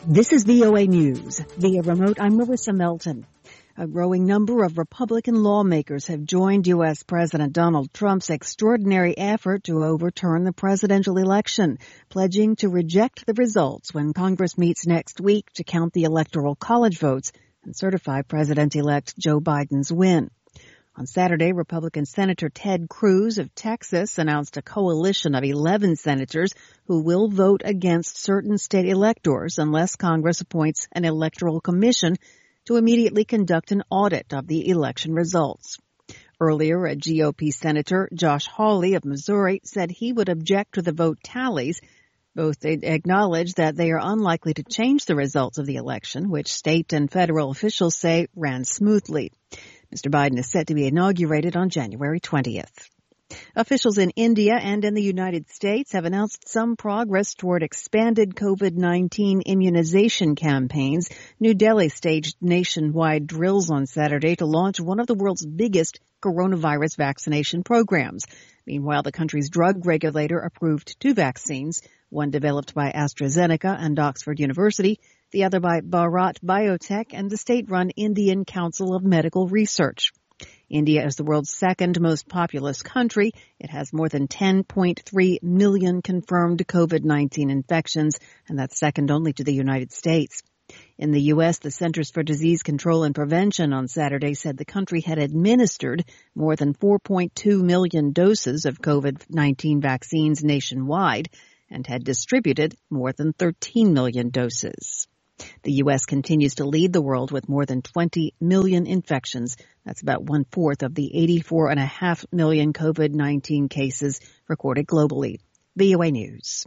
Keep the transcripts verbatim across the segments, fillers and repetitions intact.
This is V O A News. Via remote, I'm Marissa Melton. A growing number of Republican lawmakers have joined U S. President Donald Trump's extraordinary effort to overturn the presidential election, pledging to reject the results when Congress meets next week to count the Electoral College votes and certify President-elect Joe Biden's win. On Saturday, Republican Senator Ted Cruz of Texas announced a coalition of eleven senators who will vote against certain state electors unless Congress appoints an electoral commission to immediately conduct an audit of the election results. Earlier, a G O P Senator, Josh Hawley of Missouri, said he would object to the vote tallies. Both acknowledged that they are unlikely to change the results of the election, which state and federal officials say ran smoothly. Mister Biden is set to be inaugurated on January twentieth. Officials in India and in the United States have announced some progress toward expanded COVID nineteen immunization campaigns. New Delhi staged nationwide drills on Saturday to launch one of the world's biggest coronavirus vaccination programs. Meanwhile, the country's drug regulator approved two vaccines, one developed by AstraZeneca and Oxford University, the other by Bharat Biotech and the state-run Indian Council of Medical Research. India is the world's second most populous country. It has more than ten point three million confirmed COVID nineteen infections, and that's second only to the United States. In the U S, the Centers for Disease Control and Prevention on Saturday said the country had administered more than four point two million doses of COVID nineteen vaccines nationwide and had distributed more than thirteen million doses. The U S continues to lead the world with more than twenty million infections. That's about one-fourth of the eighty-four point five million COVID nineteen cases recorded globally. V O A News.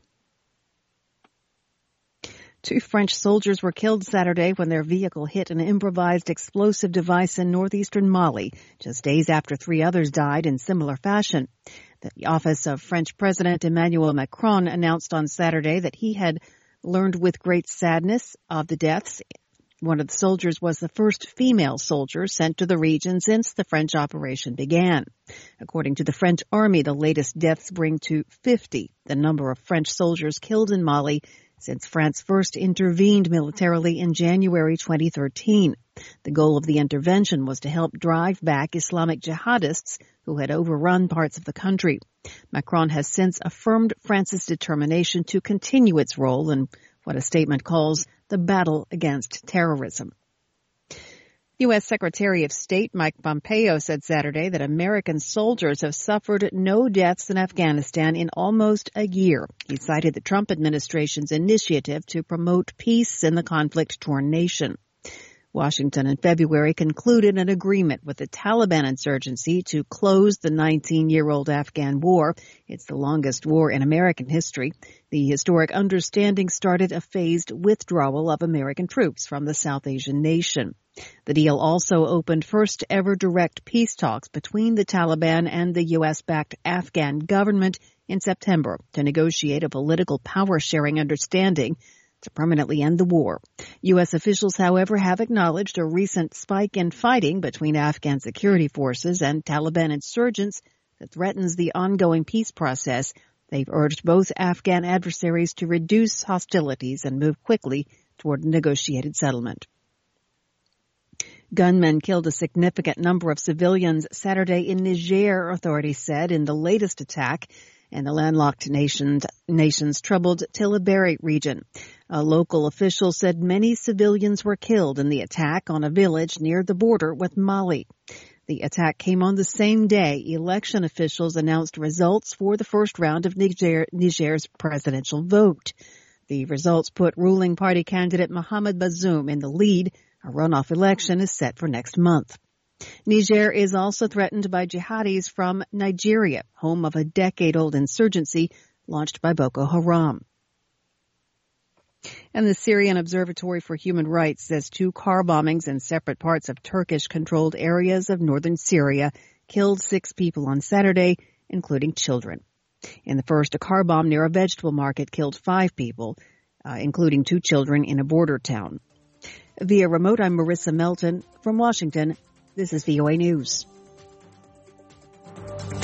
Two French soldiers were killed Saturday when their vehicle hit an improvised explosive device in northeastern Mali, just days after three others died in similar fashion. The office of French President Emmanuel Macron announced on Saturday that he had learned with great sadness of the deaths. One of the soldiers was the first female soldier sent to the region since the French operation began. According to the French army, the latest deaths bring to fifty the number of French soldiers killed in Mali since France first intervened militarily in January twenty thirteen. The goal of the intervention was to help drive back Islamic jihadists who had overrun parts of the country. Macron has since affirmed France's determination to continue its role in what a statement calls the battle against terrorism. U S. Secretary of State Mike Pompeo said Saturday that American soldiers have suffered no deaths in Afghanistan in almost a year. He cited the Trump administration's initiative to promote peace in the conflict-torn nation. Washington in February concluded an agreement with the Taliban insurgency to close the nineteen-year-old Afghan war. It's the longest war in American history. The historic understanding started a phased withdrawal of American troops from the South Asian nation. The deal also opened first-ever direct peace talks between the Taliban and the U S-backed Afghan government in September to negotiate a political power-sharing understanding to permanently end the war. U S officials, however, have acknowledged a recent spike in fighting between Afghan security forces and Taliban insurgents that threatens the ongoing peace process. They've urged both Afghan adversaries to reduce hostilities and move quickly toward a negotiated settlement. Gunmen killed a significant number of civilians Saturday in Niger, authorities said, in the latest attack in the landlocked nation's, nation's troubled Tillabéri region. A local official said many civilians were killed in the attack on a village near the border with Mali. The attack came on the same day election officials announced results for the first round of Niger, Niger's presidential vote. The results put ruling party candidate Mohamed Bazoum in the lead. A runoff election is set for next month. Niger is also threatened by jihadis from Nigeria, home of a decade-old insurgency launched by Boko Haram. And the Syrian Observatory for Human Rights says two car bombings in separate parts of Turkish-controlled areas of northern Syria killed six people on Saturday, including children. In the first, a car bomb near a vegetable market killed five people, uh, including two children in a border town. Via remote, I'm Marissa Melton from Washington. This is V O A News.